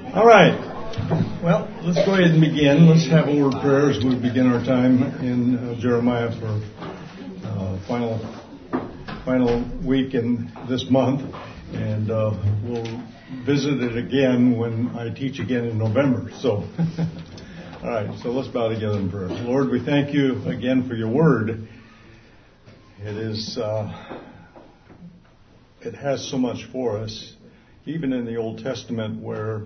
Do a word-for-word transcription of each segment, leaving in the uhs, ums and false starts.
All right. Well, let's go ahead and begin. Let's have a word of prayer as we begin our time in uh, Jeremiah for uh, final final week in this month, and uh, we'll visit it again when I teach again in November. So, all right. So let's bow together in prayer. Lord, we thank you again for your word. It is uh, it has so much for us, even in the Old Testament, where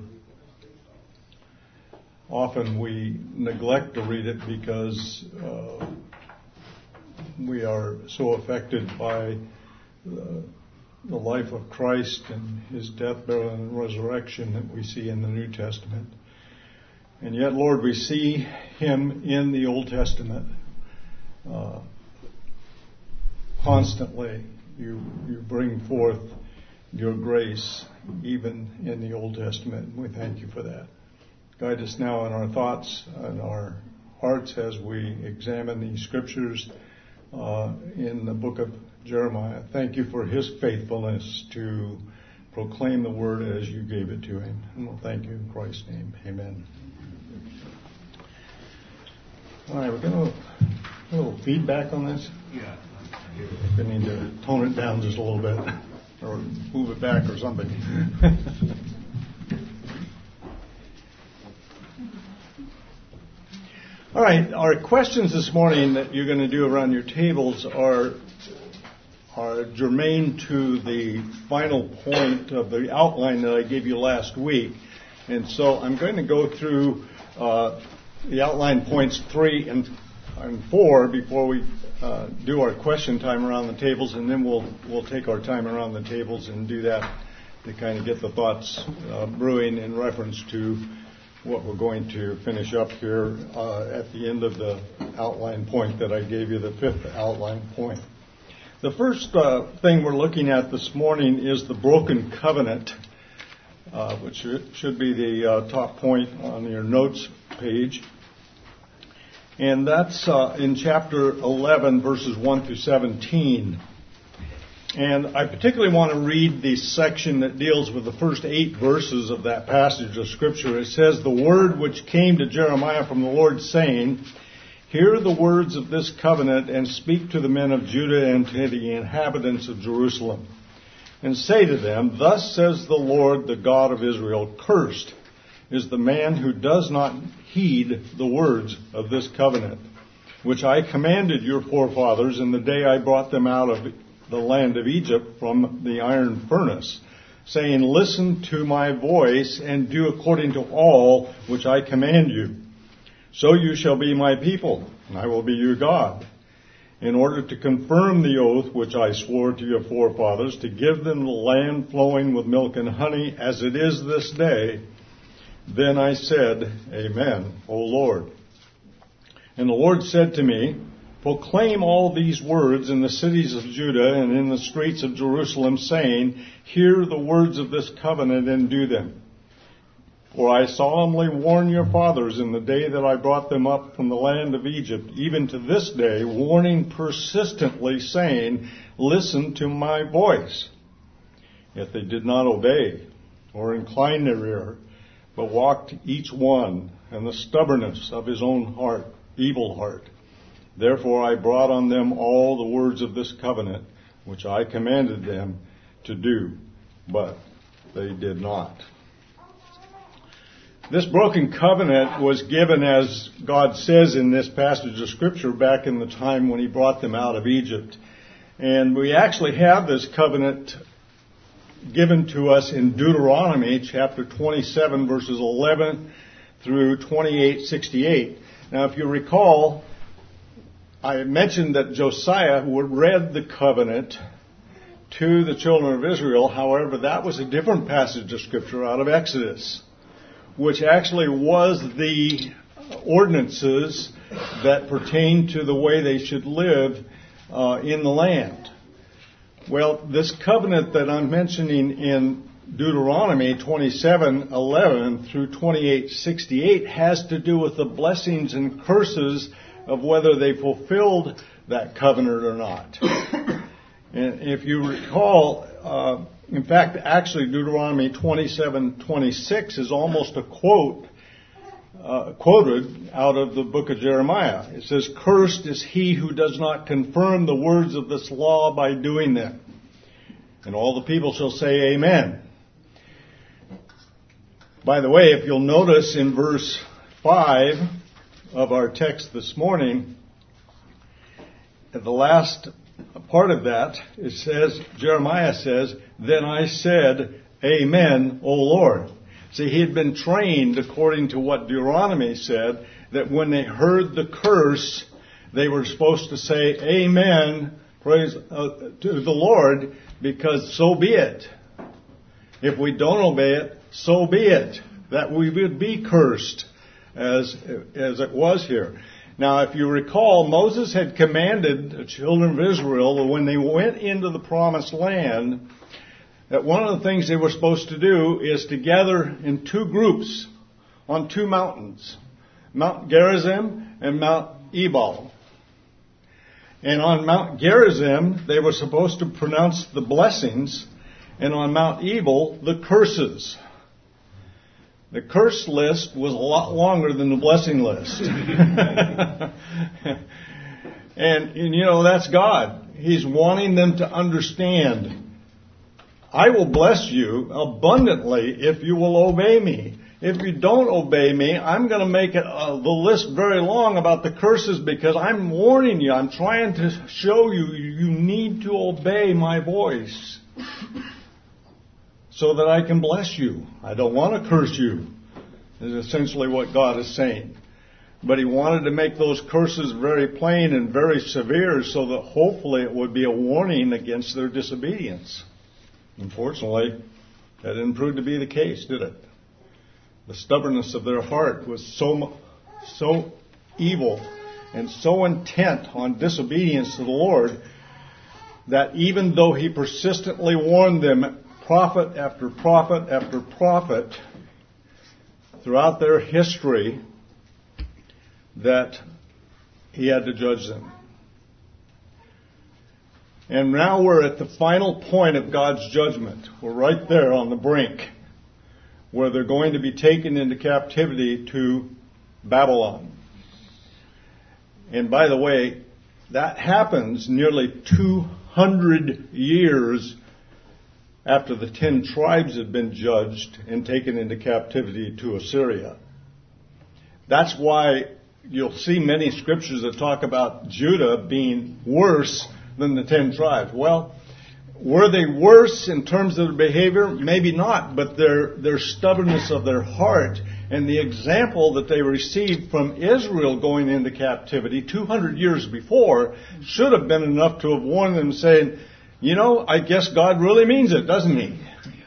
often we neglect to read it because uh, we are so affected by the, the life of Christ and his death, burial, and resurrection that we see in the New Testament. And yet, Lord, we see him in the Old Testament uh, constantly. You, you bring forth your grace even in the Old Testament, and we thank you for that. Guide us now in our thoughts and our hearts as we examine these scriptures uh, in the book of Jeremiah. Thank you for his faithfulness to proclaim the word as you gave it to him. And we'll thank you in Christ's name. Amen. All right, we're going to a little feedback on this. Yeah. We need to tone it down just a little bit or move it back or something. All right, our questions this morning that you're going to do around your tables are are germane to the final point of the outline that I gave you last week. And so I'm going to go through uh, the outline points three and, and four before we uh, do our question time around the tables, and then we'll we'll take our time around the tables and do that to kind of get the thoughts uh, brewing in reference to what we're going to finish up here uh, at the end of the outline point that I gave you, the fifth outline point. The first uh, thing we're looking at this morning is the broken covenant, uh, which should be the uh, top point on your notes page. And that's uh, in chapter eleven, verses one through seventeen. And I particularly want to read the section that deals with the first eight verses of that passage of Scripture. It says, "The word which came to Jeremiah from the Lord, saying, Hear the words of this covenant, and speak to the men of Judah and to the inhabitants of Jerusalem. And say to them, Thus says the Lord, the God of Israel, Cursed is the man who does not heed the words of this covenant, which I commanded your forefathers in the day I brought them out of the land of Egypt from the iron furnace, saying, Listen to my voice and do according to all which I command you. So you shall be my people, and I will be your God, in order to confirm the oath which I swore to your forefathers, to give them the land flowing with milk and honey, as it is this day. Then I said, Amen, O Lord. And the Lord said to me, Proclaim all these words in the cities of Judah and in the streets of Jerusalem, saying, Hear the words of this covenant and do them. For I solemnly warn your fathers in the day that I brought them up from the land of Egypt, even to this day, warning persistently, saying, Listen to my voice. Yet they did not obey or incline their ear, but walked each one in the stubbornness of his own heart, evil heart. Therefore I brought on them all the words of this covenant, which I commanded them to do, but they did not." This broken covenant was given, as God says in this passage of Scripture, back in the time when he brought them out of Egypt. And we actually have this covenant given to us in Deuteronomy chapter twenty-seven, verses eleven through twenty-eight sixty-eight. Now, if you recall, I mentioned that Josiah read the covenant to the children of Israel. However, that was a different passage of Scripture out of Exodus, which actually was the ordinances that pertain to the way they should live uh, in the land. Well, this covenant that I'm mentioning in Deuteronomy twenty-seven eleven through twenty-eight sixty-eight has to do with the blessings and curses of whether they fulfilled that covenant or not. And if you recall, uh, In fact, actually, Deuteronomy twenty-seven twenty-six is almost a quote, uh, quoted out of the book of Jeremiah. It says, "Cursed is he who does not confirm the words of this law by doing them." And all the people shall say, "Amen." By the way, if you'll notice in verse five of our text this morning, at the last part of that, it says, Jeremiah says, "Then I said, Amen, O Lord." See, he had been trained, according to what Deuteronomy said, that when they heard the curse, they were supposed to say, "Amen, praise uh, to the Lord," because so be it. If we don't obey it, so be it, that we would be cursed, as as it was here. Now, if you recall, Moses had commanded the children of Israel that when they went into the promised land, that one of the things they were supposed to do is to gather in two groups on two mountains, Mount Gerizim and Mount Ebal. And on Mount Gerizim, they were supposed to pronounce the blessings, and on Mount Ebal, the curses. The curse list was a lot longer than the blessing list. and, and, you know, that's God. He's wanting them to understand, I will bless you abundantly if you will obey me. If you don't obey me, I'm going to make it, uh, the list very long about the curses, because I'm warning you. I'm trying to show you you need to obey my voice, so that I can bless you. I don't want to curse you, is essentially what God is saying. But he wanted to make those curses very plain and very severe, so that hopefully it would be a warning against their disobedience. Unfortunately, that didn't prove to be the case, did it? The stubbornness of their heart was so, so evil and so intent on disobedience to the Lord that even though he persistently warned them, prophet after prophet after prophet, throughout their history, that he had to judge them. And now we're at the final point of God's judgment. We're right there on the brink, where they're going to be taken into captivity to Babylon. And by the way, that happens nearly two hundred years after the ten tribes had been judged and taken into captivity to Assyria. That's why you'll see many scriptures that talk about Judah being worse than the ten tribes. Well, were they worse in terms of their behavior? Maybe not, but their, their stubbornness of their heart and the example that they received from Israel going into captivity two hundred years before should have been enough to have warned them, saying, you know, I guess God really means it, doesn't he?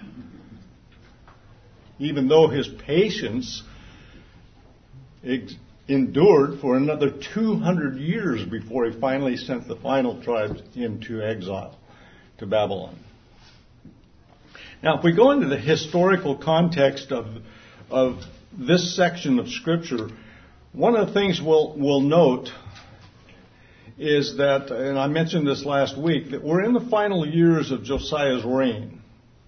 Even though his patience ex- endured for another two hundred years before he finally sent the final tribes into exile to Babylon. Now, if we go into the historical context of, of this section of Scripture, one of the things we'll, we'll note is that, and I mentioned this last week, that we're in the final years of Josiah's reign.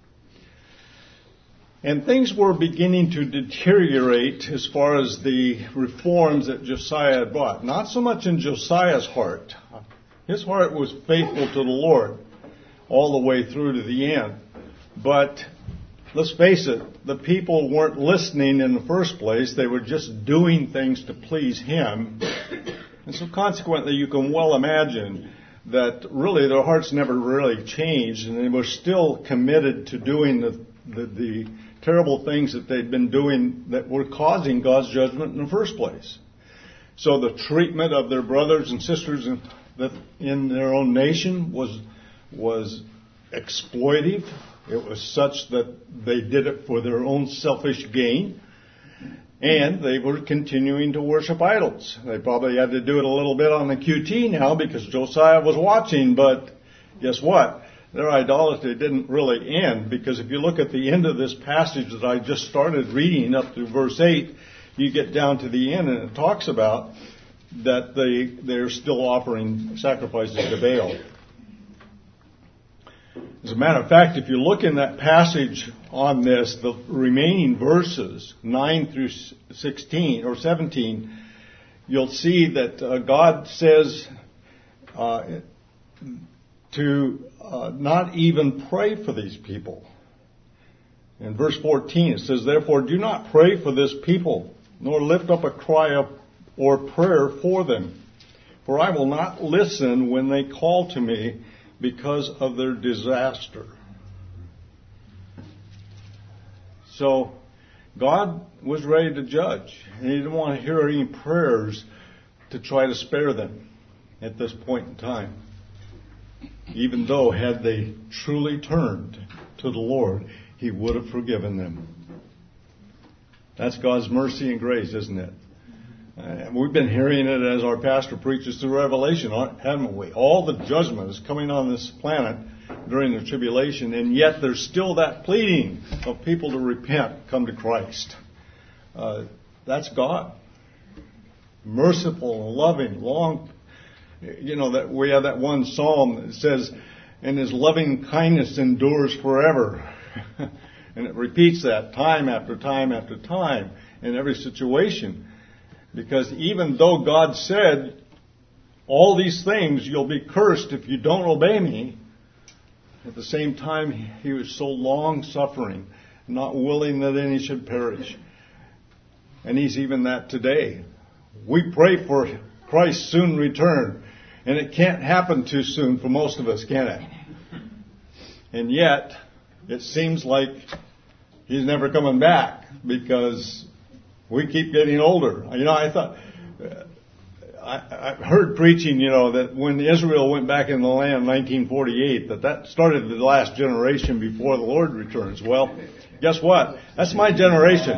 And things were beginning to deteriorate as far as the reforms that Josiah had brought. Not so much in Josiah's heart. His heart was faithful to the Lord all the way through to the end. But let's face it, the people weren't listening in the first place. They were just doing things to please him. And so consequently, you can well imagine that really their hearts never really changed, and they were still committed to doing the, the, the terrible things that they'd been doing that were causing God's judgment in the first place. So the treatment of their brothers and sisters in, that in their own nation was was exploitive. It was such that they did it for their own selfish gain. And they were continuing to worship idols. They probably had to do it a little bit on the Q T now because Josiah was watching, but guess what? Their idolatry didn't really end, because if you look at the end of this passage that I just started reading up to verse eight, you get down to the end and it talks about that they, they're still offering sacrifices to Baal. As a matter of fact, if you look in that passage on this, the remaining verses, nine through sixteen or seventeen, you'll see that uh, God says uh, to uh, not even pray for these people. In verse fourteen, it says, "Therefore do not pray for this people, nor lift up a cry up or prayer for them. For I will not listen when they call to me because of their disaster." So God was ready to judge, and He didn't want to hear any prayers to try to spare them at this point in time. Even though, had they truly turned to the Lord, He would have forgiven them. That's God's mercy and grace, isn't it? Uh, we've been hearing it as our pastor preaches through Revelation, haven't we? All the judgment is coming on this planet during the tribulation, and yet there's still that pleading of people to repent, come to Christ. Uh, that's God. Merciful and loving, long. You know, that we have that one psalm that says, "And His loving kindness endures forever." And it repeats that time after time after time in every situation. Because even though God said, all these things, you'll be cursed if you don't obey me, at the same time, He was so long-suffering, not willing that any should perish. And He's even that today. We pray for Christ's soon return, and it can't happen too soon for most of us, can it? And yet, it seems like He's never coming back because we keep getting older. You know, I thought, I, I heard preaching, you know, that when Israel went back in the land in nineteen forty-eight, that that started the last generation before the Lord returns. Well, guess what? That's my generation.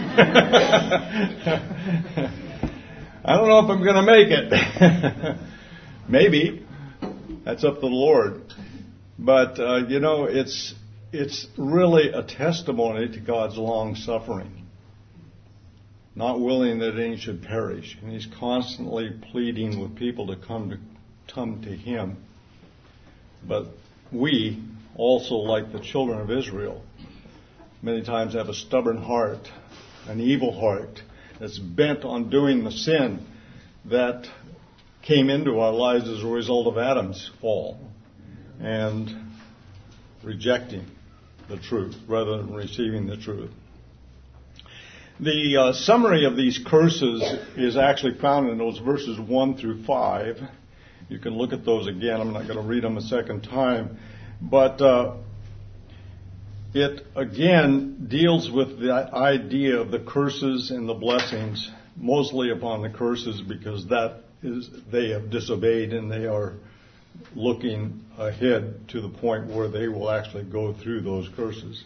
I don't know if I'm going to make it. Maybe. That's up to the Lord. But, uh, you know, it's it's really a testimony to God's long suffering. Not willing that any should perish. And He's constantly pleading with people to come to come to Him. But we also, like the children of Israel, many times have a stubborn heart, an evil heart that's bent on doing the sin that came into our lives as a result of Adam's fall and rejecting the truth rather than receiving the truth. The uh, summary of these curses is actually found in those verses one through five. You can look at those again. I'm not going to read them a second time. But uh, it, again, deals with the idea of the curses and the blessings, mostly upon the curses because that is they have disobeyed and they are looking ahead to the point where they will actually go through those curses.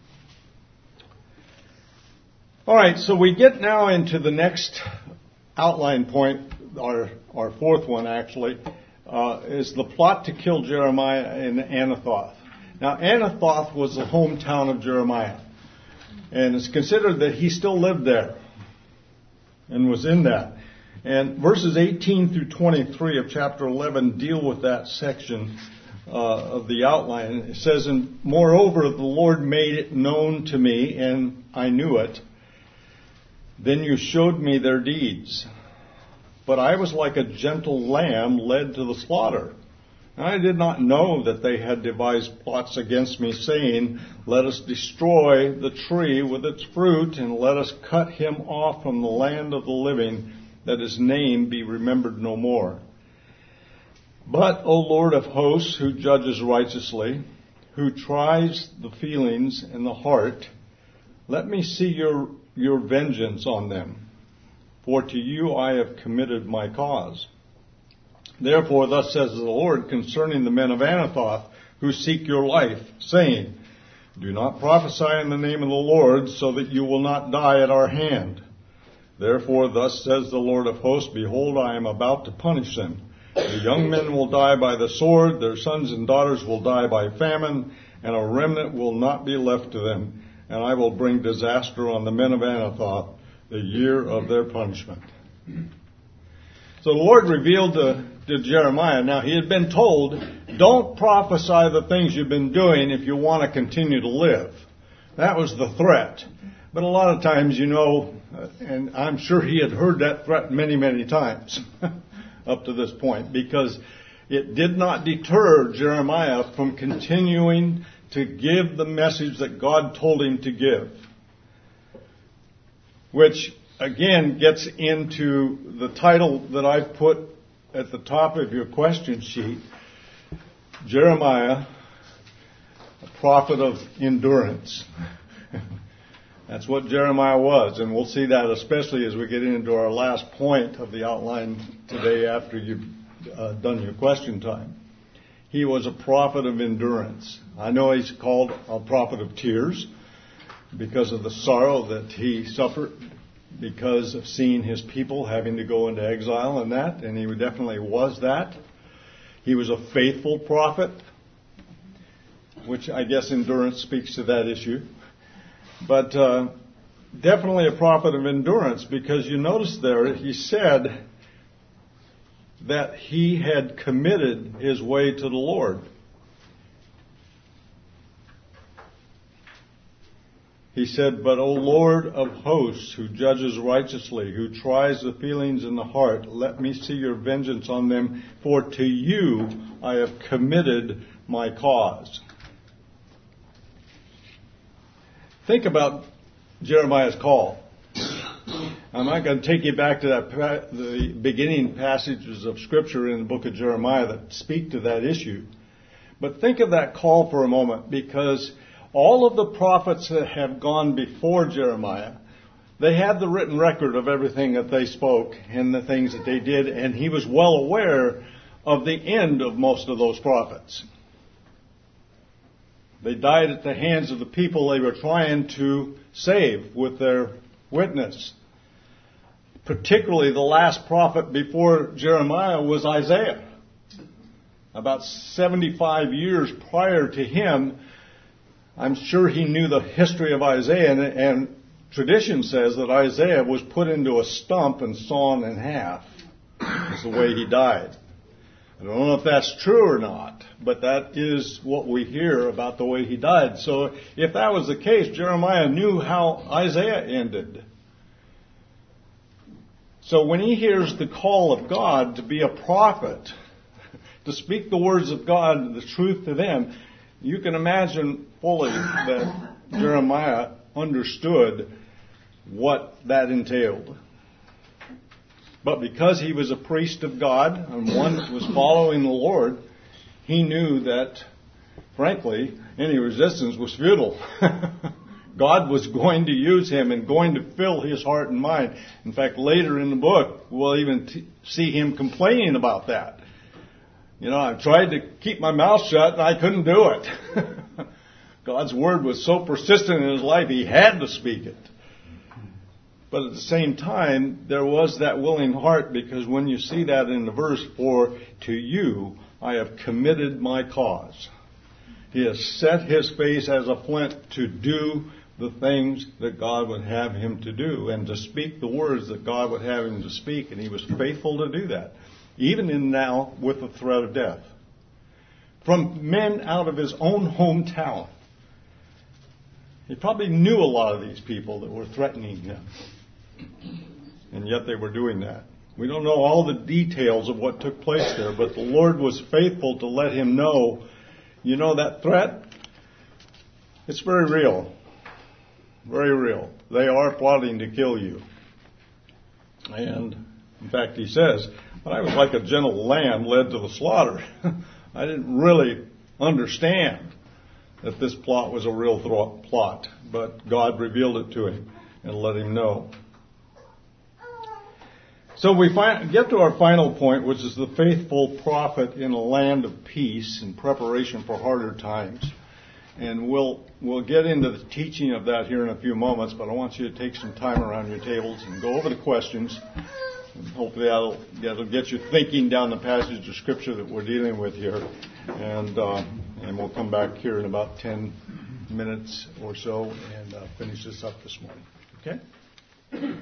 All right, so we get now into the next outline point, our our fourth one actually, uh, is the plot to kill Jeremiah in Anathoth. Now, Anathoth was the hometown of Jeremiah, and it's considered that he still lived there and was in that. And verses eighteen through twenty-three of chapter eleven deal with that section uh, of the outline. It says, "And moreover, the Lord made it known to me, and I knew it. Then you showed me their deeds. But I was like a gentle lamb led to the slaughter. And I did not know that they had devised plots against me, saying, 'Let us destroy the tree with its fruit, and let us cut him off from the land of the living, that his name be remembered no more.' But, O Lord of hosts, who judges righteously, who tries the feelings and the heart, let me see your your vengeance on them. For to you I have committed my cause. Therefore, thus says the Lord concerning the men of Anathoth, who seek your life, saying, 'Do not prophesy in the name of the Lord, so that you will not die at our hand.' Therefore, thus says the Lord of hosts, Behold, I am about to punish them. The young men will die by the sword, their sons and daughters will die by famine, and a remnant will not be left to them. And I will bring disaster on the men of Anathoth, the year of their punishment." So the Lord revealed to, to Jeremiah. Now, he had been told Don't prophesy the things you've been doing if you want to continue to live. That was the threat. But a lot of times, you know, and I'm sure he had heard that threat many, many times up to this point, because it did not deter Jeremiah from continuing to give the message that God told him to give. Which, again, gets into the title that I've put at the top of your question sheet, Jeremiah, a prophet of endurance. That's what Jeremiah was, and we'll see that especially as we get into our last point of the outline today after you've uh, done your question time. He was a prophet of endurance. I know he's called a prophet of tears because of the sorrow that he suffered because of seeing his people having to go into exile and that, and he definitely was that. He was a faithful prophet, which I guess endurance speaks to that issue. But uh, definitely a prophet of endurance, because you notice there he said that he had committed his way to the Lord. He said, "But O Lord of hosts, who judges righteously, who tries the feelings in the heart, let me see your vengeance on them, for to you I have committed my cause." Think about Jeremiah's call. I'm not going to take you back to that the beginning passages of Scripture in the book of Jeremiah that speak to that issue. But think of that call for a moment, because all of the prophets that have gone before Jeremiah, they had the written record of everything that they spoke and the things that they did, and he was well aware of the end of most of those prophets. They died at the hands of the people they were trying to save with their witness. Particularly the last prophet before Jeremiah was Isaiah. About seventy-five years prior to him, I'm sure he knew the history of Isaiah, and, and tradition says that Isaiah was put into a stump and sawn in half. That's the way he died. I don't know if that's true or not, but that is what we hear about the way he died. So if that was the case, Jeremiah knew how Isaiah ended. So when he hears the call of God to be a prophet, to speak the words of God and the truth to them, you can imagine fully that Jeremiah understood what that entailed. But because he was a priest of God and one that was following the Lord, he knew that, frankly, any resistance was futile. God was going to use him and going to fill his heart and mind. In fact, later in the book, we'll even t- see him complaining about that. You know, I tried to keep my mouth shut and I couldn't do it. God's word was so persistent in his life, he had to speak it. But at the same time, there was that willing heart, because when you see that in the verse, for to you I have committed my cause. He has set his face as a flint to do the things that God would have him to do and to speak the words that God would have him to speak. And he was faithful to do that, even in now with the threat of death. From men out of his own hometown. He probably knew a lot of these people that were threatening him. And yet they were doing that. We don't know all the details of what took place there, but the Lord was faithful to let him know, you know, that threat, it's very real. Very real. They are plotting to kill you. And, in fact, he says, I was like a gentle lamb led to the slaughter. I didn't really understand that this plot was a real th- plot, but God revealed it to him and let him know. So we find, get to our final point, which is the faithful prophet in a land of peace in preparation for harder times. And we'll we'll get into the teaching of that here in a few moments, but I want you to take some time around your tables and go over the questions. And hopefully that'll, that'll get you thinking down the passage of Scripture that we're dealing with here. And uh, and we'll come back here in about ten minutes or so and uh, finish this up this morning. Okay?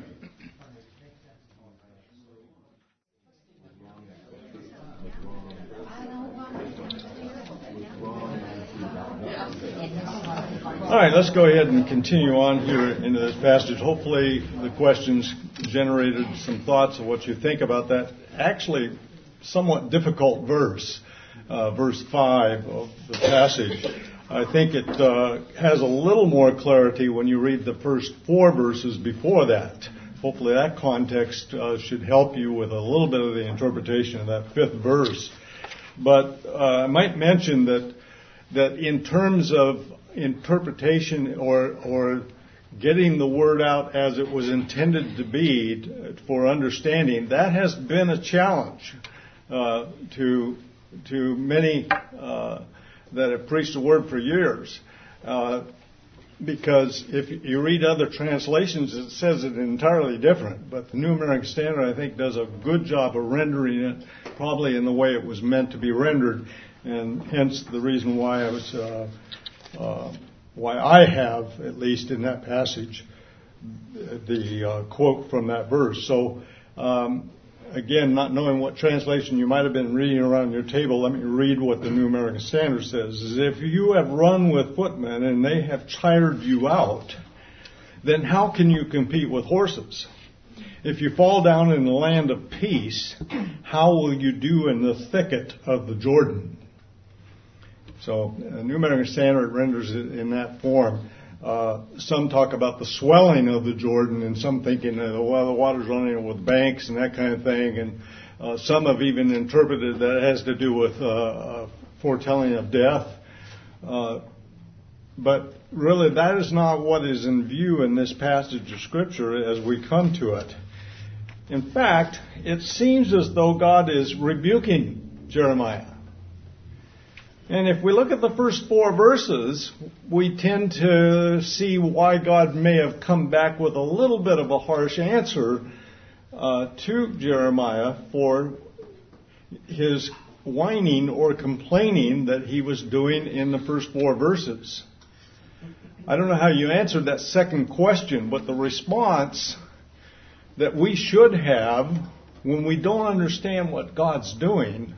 right, let's go ahead and continue on here into this passage. Hopefully the questions generated some thoughts of what you think about that actually somewhat difficult verse, uh, verse five of the passage. I think it uh, has a little more clarity when you read the first four verses before that. Hopefully that context uh, should help you with a little bit of the interpretation of that fifth verse. But uh, I might mention that that in terms of interpretation or or getting the word out as it was intended to be for understanding, that has been a challenge uh, to to many uh, that have preached the word for years. Uh, because if you read other translations, it says it entirely different. But the New American Standard, I think, does a good job of rendering it probably in the way it was meant to be rendered, and hence the reason why I was. Uh, Uh, why I have, at least in that passage, the uh, quote from that verse. So, um, again, not knowing what translation you might have been reading around your table, let me read what the New American Standard says. Is if you have run with footmen and they have tired you out, then how can you compete with horses? If you fall down in the land of peace, how will you do in the thicket of the Jordan? So, uh, New American Standard renders it in that form. Uh, some talk about the swelling of the Jordan, and some thinking that, well, the water's running over the banks and that kind of thing. And uh, some have even interpreted that it has to do with uh, uh, foretelling of death. Uh, but really, that is not what is in view in this passage of Scripture as we come to it. In fact, it seems as though God is rebuking Jeremiah. And if we look at the first four verses, we tend to see why God may have come back with a little bit of a harsh answer uh, to Jeremiah for his whining or complaining that he was doing in the first four verses. I don't know how you answered that second question, but the response that we should have when we don't understand what God's doing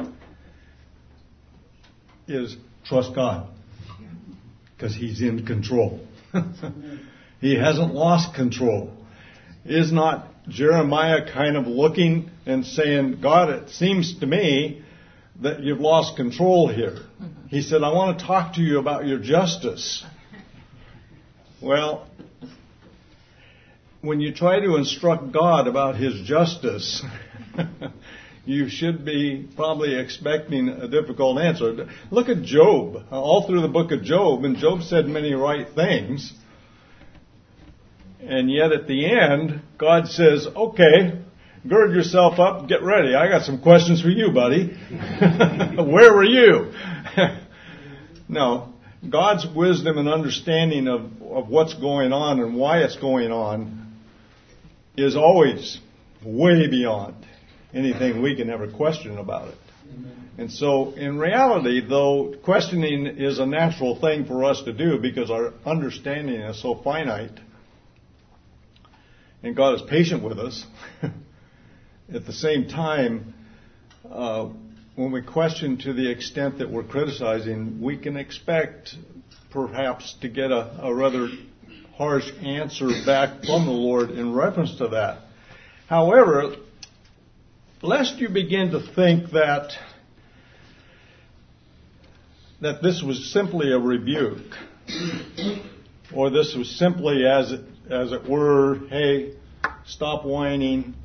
is trust God, because He's in control. He hasn't lost control. Is not Jeremiah kind of looking and saying, God, it seems to me that you've lost control here. He said, I want to talk to you about your justice. Well, when you try to instruct God about His justice, you should be probably expecting a difficult answer. Look at Job, all through the book of Job, and Job said many right things. And yet at the end, God says, okay, gird yourself up, get ready. I got some questions for you, buddy. Where were you? No, God's wisdom and understanding of, of what's going on and why it's going on is always way beyond anything we can ever question about it. Amen. And so, in reality, though, questioning is a natural thing for us to do because our understanding is so finite, and God is patient with us, at the same time, uh, when we question to the extent that we're criticizing, we can expect perhaps to get a, a rather harsh answer back from the Lord in reference to that. However, lest you begin to think that that this was simply a rebuke, or this was simply as it, as it were, hey, stop whining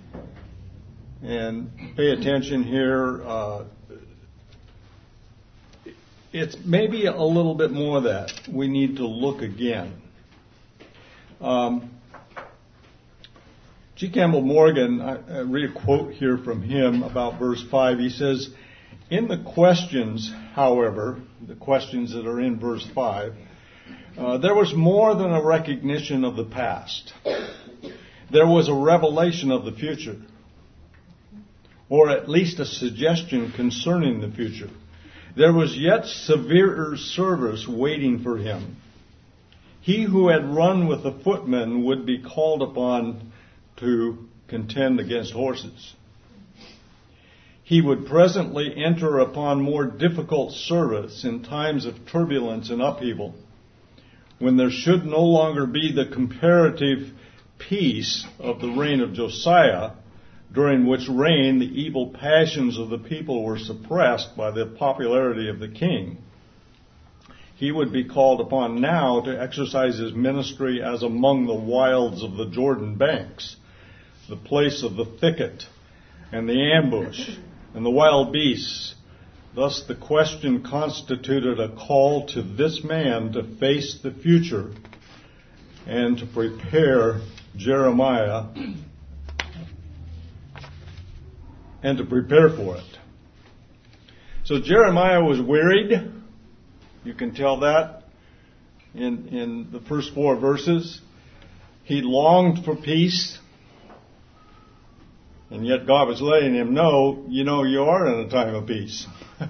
and pay attention here. Uh, it's maybe a little bit more of that. We need to look again. Um, G. Campbell Morgan, I, I read a quote here from him about verse five. He says, in the questions, however, the questions that are in verse five, uh, there was more than a recognition of the past. There was a revelation of the future, or at least a suggestion concerning the future. There was yet severer service waiting for him. He who had run with the footmen would be called upon to contend against horses. He would presently enter upon more difficult service in times of turbulence and upheaval, when there should no longer be the comparative peace of the reign of Josiah, during which reign the evil passions of the people were suppressed by the popularity of the king. He would be called upon now to exercise his ministry as among the wilds of the Jordan banks, the place of the thicket and the ambush and the wild beasts. Thus the question constituted a call to this man to face the future and to prepare Jeremiah and to prepare for it. So Jeremiah was wearied. You can tell that in, in the first four verses. He longed for peace. And yet God was letting him know, you know, you are in a time of peace.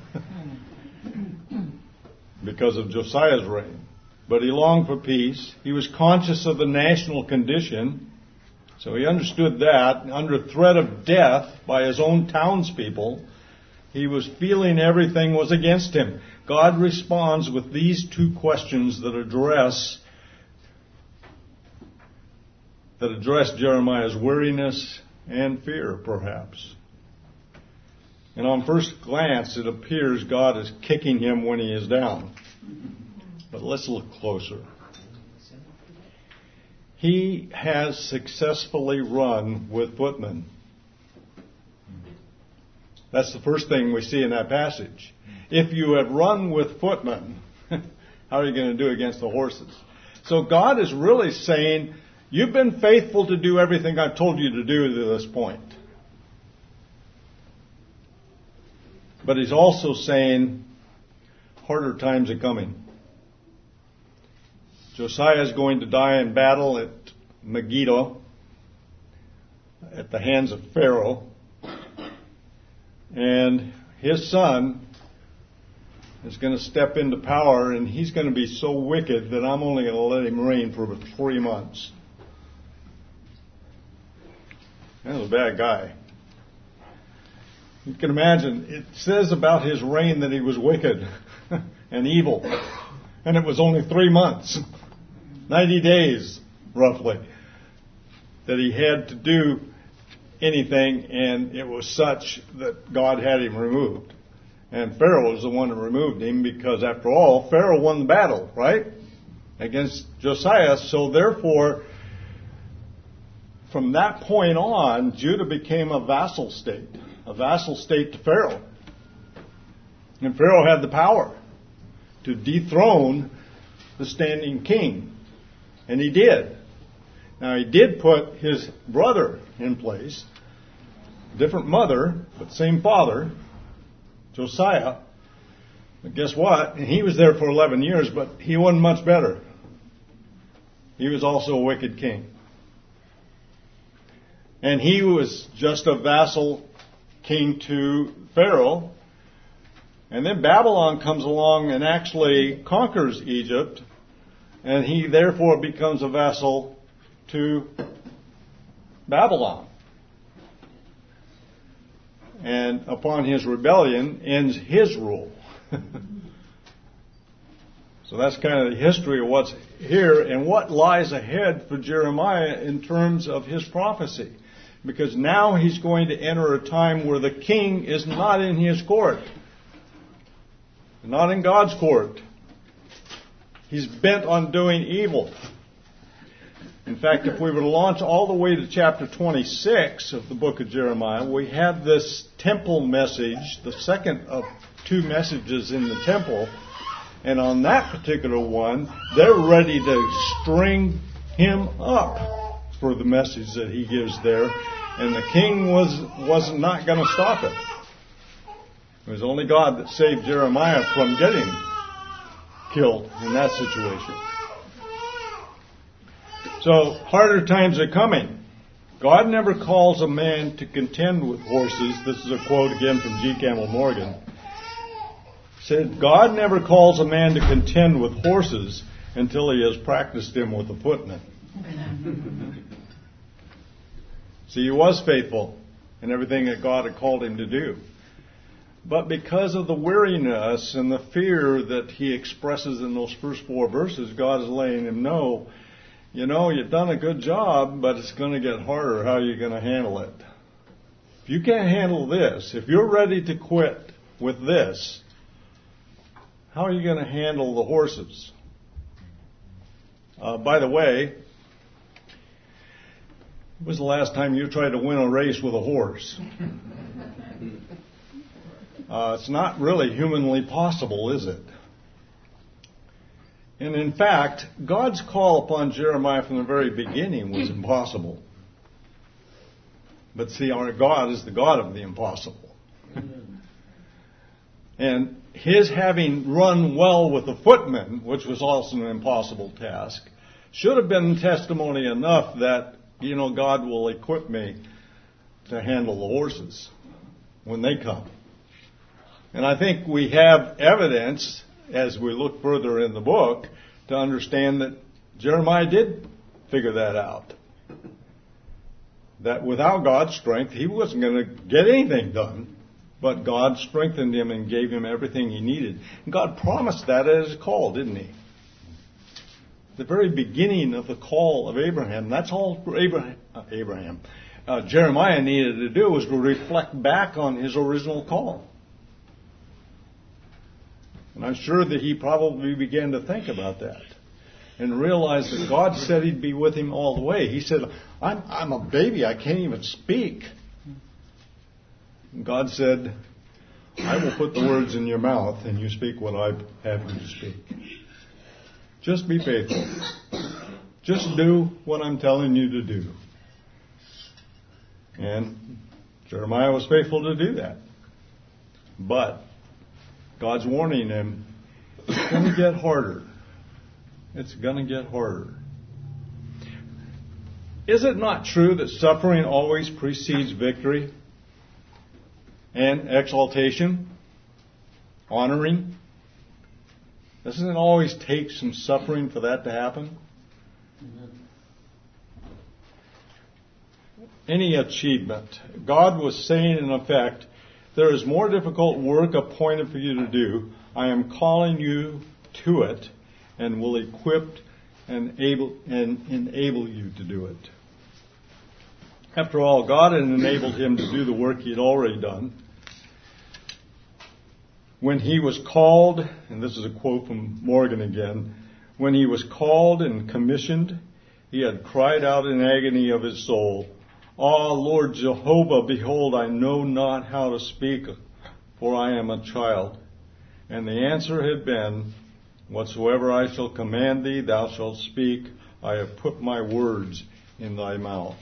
Because of Josiah's reign. But he longed for peace. He was conscious of the national condition. So he understood that. Under threat of death by his own townspeople, he was feeling everything was against him. God responds with these two questions that address that address Jeremiah's weariness and fear, perhaps. And on first glance, it appears God is kicking him when he is down. But let's look closer. He has successfully run with footmen. That's the first thing we see in that passage. If you have run with footmen, how are you going to do against the horses? So God is really saying, you've been faithful to do everything I've told you to do to this point. But he's also saying, harder times are coming. Josiah is going to die in battle at Megiddo at the hands of Pharaoh. And his son is going to step into power, and he's going to be so wicked that I'm only going to let him reign for three months. That was a bad guy. You can imagine, it says about his reign that he was wicked and evil. And it was only three months, ninety days, roughly, that he had to do anything, and it was such that God had him removed. And Pharaoh was the one who removed him because, after all, Pharaoh won the battle, right, against Josiah. So therefore, from that point on, Judah became a vassal state, a vassal state to Pharaoh. And Pharaoh had the power to dethrone the standing king. And he did. Now, he did put his brother in place, different mother, but same father, Josiah. But guess what? And he was there for eleven years, but he wasn't much better. He was also a wicked king. And he was just a vassal king to Pharaoh. And then Babylon comes along and actually conquers Egypt. And he therefore becomes a vassal to Babylon. And upon his rebellion ends his rule. So that's kind of the history of what's here and what lies ahead for Jeremiah in terms of his prophecy. Because now he's going to enter a time where the king is not in his court. Not in God's court. He's bent on doing evil. In fact, if we were to launch all the way to chapter twenty-six of the book of Jeremiah, we have this temple message, the second of two messages in the temple. And on that particular one, they're ready to string him up for the message that he gives there. And the king was, was not going to stop it. It was only God that saved Jeremiah from getting killed in that situation. So, harder times are coming. God never calls a man to contend with horses. This is a quote again from G. Campbell Morgan. He said, God never calls a man to contend with horses until he has practiced him with a footman. See, he was faithful in everything that God had called him to do. But because of the weariness and the fear that he expresses in those first four verses, God is letting him know, you know, you've done a good job, but it's going to get harder. How are you going to handle it? If you can't handle this, if you're ready to quit with this, how are you going to handle the horses? Uh, by the way, when was the last time you tried to win a race with a horse? Uh, it's not really humanly possible, is it? And in fact, God's call upon Jeremiah from the very beginning was impossible. But see, our God is the God of the impossible. And his having run well with the footmen, which was also an impossible task, should have been testimony enough that, you know, God will equip me to handle the horses when they come. And I think we have evidence, as we look further in the book, to understand that Jeremiah did figure that out. That without God's strength, he wasn't going to get anything done. But God strengthened him and gave him everything he needed. And God promised that as his call, didn't he? The very beginning of the call of Abraham, that's all Abraham, uh, Abraham uh, Jeremiah needed to do was to reflect back on his original call. And I'm sure that he probably began to think about that and realized that God said he'd be with him all the way. He said, I'm, I'm a baby. I can't even speak. And God said, I will put the words in your mouth and you speak what I have you to speak. Just be faithful. Just do what I'm telling you to do. And Jeremiah was faithful to do that. But God's warning him, it's going to get harder. It's going to get harder. Is it not true that suffering always precedes victory and exaltation, honoring? Doesn't it always take some suffering for that to happen? Amen. Any achievement. God was saying, in effect, there is more difficult work appointed for you to do. I am calling you to it and will equip and able and enable you to do it. After all, God had enabled him to do the work he had already done. When he was called, and this is a quote from Morgan again, when he was called and commissioned, he had cried out in agony of his soul, Ah, Lord Jehovah, behold, I know not how to speak, for I am a child. And the answer had been, Whatsoever I shall command thee, thou shalt speak. I have put my words in thy mouth.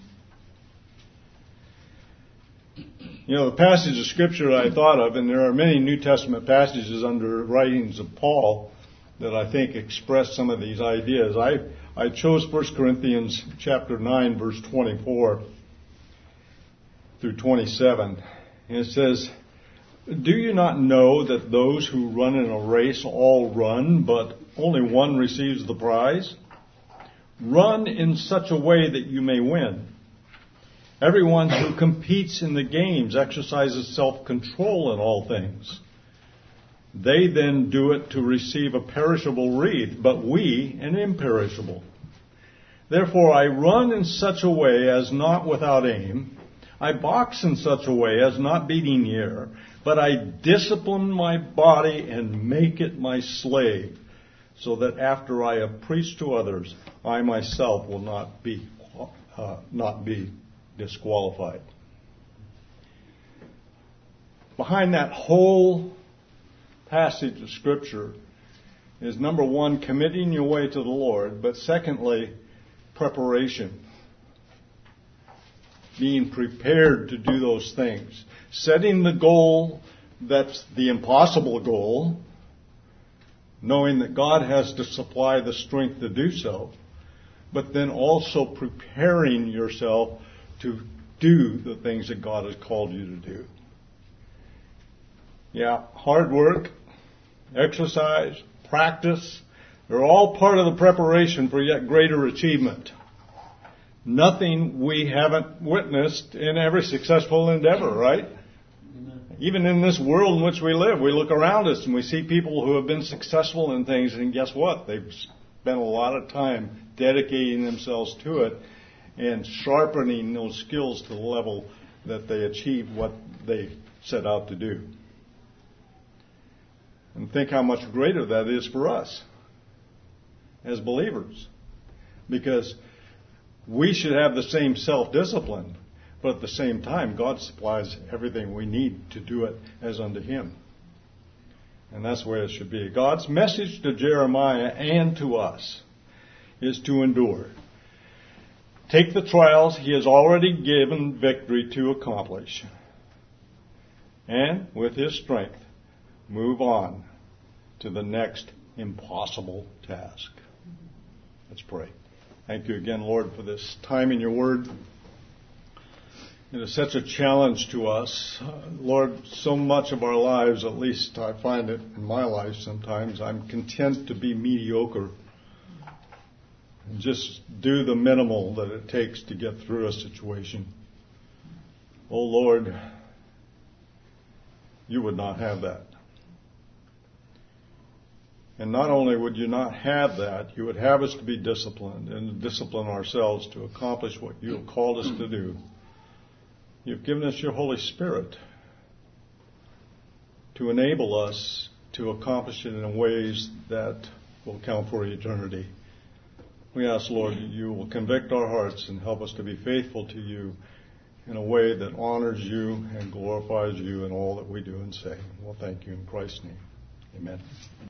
You know, the passage of Scripture I thought of, and there are many New Testament passages under writings of Paul that I think express some of these ideas. I I chose First Corinthians chapter nine, verse twenty-four through twenty-seven. And it says, Do you not know that those who run in a race all run, but only one receives the prize? Run in such a way that you may win. Everyone who competes in the games exercises self-control in all things. They then do it to receive a perishable wreath, but we an imperishable. Therefore I run in such a way as not without aim. I box in such a way as not beating the air, but I discipline my body and make it my slave, so that after I have preached to others, I myself will not be uh, not be disqualified. Behind that whole passage of Scripture is, number one, committing your way to the Lord, but secondly, preparation. Being prepared to do those things. Setting the goal that's the impossible goal, knowing that God has to supply the strength to do so, but then also preparing yourself to do the things that God has called you to do. Yeah, hard work, exercise, practice, they're all part of the preparation for yet greater achievement. Nothing we haven't witnessed in every successful endeavor, right? Amen. even in this world in which we live, we look around us and we see people who have been successful in things, and guess what? They've spent a lot of time dedicating themselves to it and sharpening those skills to the level that they achieve what they set out to do. And think how much greater that is for us as believers. Because we should have the same self-discipline, but at the same time, God supplies everything we need to do it as unto Him. And that's the way it should be. God's message to Jeremiah and to us is to endure. Take the trials He has already given victory to accomplish. And with His strength, move on to the next impossible task. Let's pray. Thank you again, Lord, for this time in your word. It is such a challenge to us. Uh, Lord, so much of our lives, at least I find it in my life sometimes, I'm content to be mediocre and just do the minimal that it takes to get through a situation. Oh, Lord, you would not have that. And not only would you not have that, you would have us to be disciplined and discipline ourselves to accomplish what you have called us to do. You've given us your Holy Spirit to enable us to accomplish it in ways that will count for eternity. We ask, Lord, you will convict our hearts and help us to be faithful to you in a way that honors you and glorifies you in all that we do and say. Well, thank you in Christ's name. Amen.